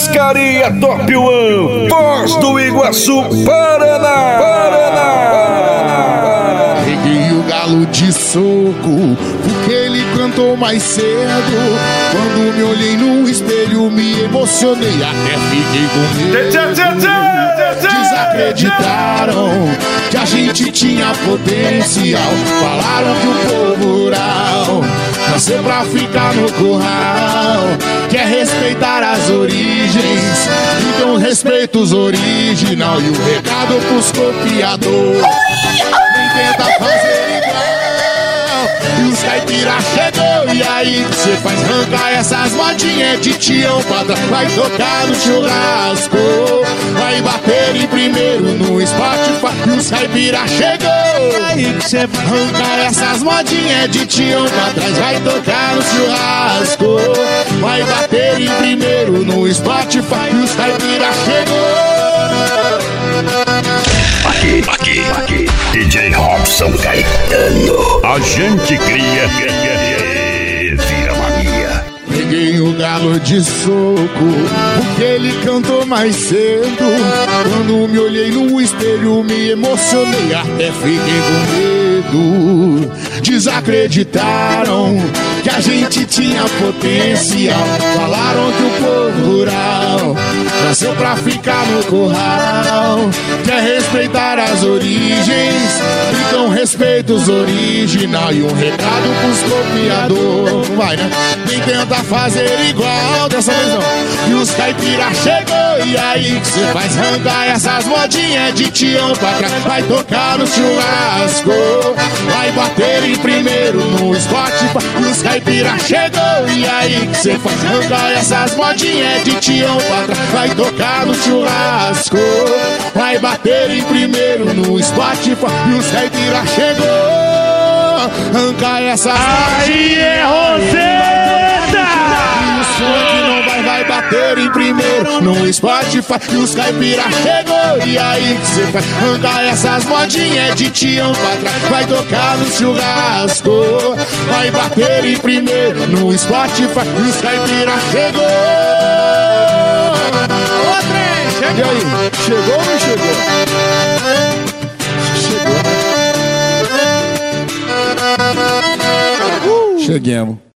Pescaria Top One, Foz do Iguaçu, Paraná. Peguei o galo de soco, porque ele cantou mais cedo. Quando me olhei no espelho, me emocionei, até fiquei com medo. Desacreditaram que a gente tinha potencial. Falaram que o povo rural nasceu pra ficar no curral. Quer respeitar as origens, então respeita os original. E o recado pros copiadores: nem tenta fazer igual. E os caipira chegou, e aí cê faz arrancar essas modinhas de tião pra trás. Vai tocar no churrasco, vai bater em primeiro no Spotify. E os caipira chegou, aí que cê arrancar essas modinhas de tião pra trás. Vai tocar no churrasco, vai bater em primeiro no Spotify. E os caipira chegou. Aqui, DJ Robson Caetano. A gente cria e vira mania. Peguei o galo de soco, porque ele cantou mais cedo. Quando me olhei no espelho, me emocionei, até fiquei com medo. Desacreditaram que a gente tinha potencial. Falaram que o povo rural nasceu pra ficar no curral. Quer respeitar as origens, então respeita os original. E um recado pros copiadores: vai, né? Nem tenta fazer igual, dessa vez não. E os caipira chegou, e aí que cê faz arrancar essas modinhas de tião pra trás. Vai tocar no churrasco, vai bater em primeiro no Spotify. E os caipira chegou, e aí que cê faz arrancar essas modinhas de tião pra trás. Vai tocar no churrasco, vai bater em primeiro no Spotify. E os caipira chegou, arrancar essas Aí é Roseta! E o funk não vai bater em primeiro no Spotify. E os caipira chegou, e aí que cê vai arrancar essas modinhas de tião pra trás. Vai tocar no churrasco, vai bater em primeiro no Spotify. E os caipira chegou. E aí, chegou ou não chegou? Chegou, né? Cheguemos.